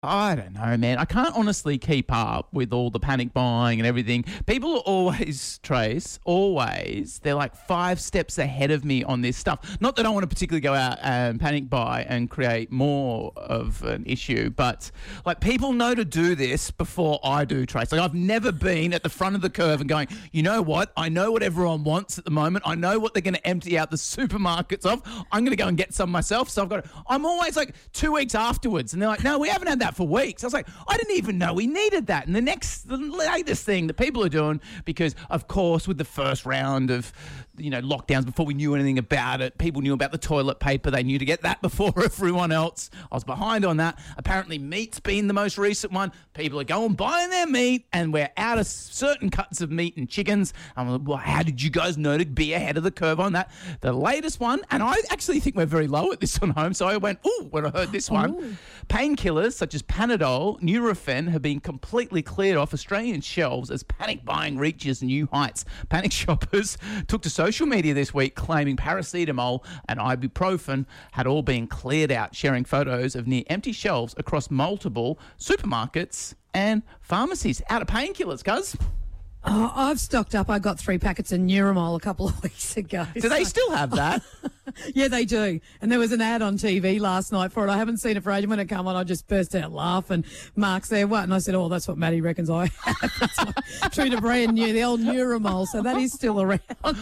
I don't know, man. I can't honestly keep up with all the panic buying and everything. People are always, Trace, always, they're like 5 steps ahead of me on this stuff. Not that I want to particularly go out and panic buy and create more of an issue, but like people know to do this before I do, Trace. Like I've never been at the front of the curve and going, you know what? I know what everyone wants at the moment. I know what they're going to empty out the supermarkets of. I'm going to go and get some myself. So I'm always like 2 weeks afterwards. And they're like, no, we haven't had that for weeks. I was like, I didn't even know we needed that. And the latest thing that people are doing, because of course with the first round of lockdowns, before we knew anything about it, people knew about the toilet paper. They knew to get that before everyone else. I was behind on that. Apparently meat's been the most recent one. People are going buying their meat, and we're out of certain cuts of meat and chickens. I'm like, well, how did you guys know to be ahead of the curve on that? The latest one, and I actually think we're very low at this on home, so I went, ooh, when I heard this one. Painkillers such as Panadol, Nurofen have been completely cleared off Australian shelves as panic buying reaches new heights. Panic shoppers took to social media this week claiming paracetamol and ibuprofen had all been cleared out, sharing photos of near empty shelves across multiple supermarkets and pharmacies. Out of painkillers, cuz. Oh, I've stocked up. I got 3 packets of Neuromol a couple of weeks ago. Do they still have that? Yeah, they do. And there was an ad on TV last night for it. I haven't seen it for ages. When it came on, I just burst out laughing. Mark's there, what? And I said, oh, that's what Maddie reckons I have. That's true to brand new, the old Neuromol. So that is still around.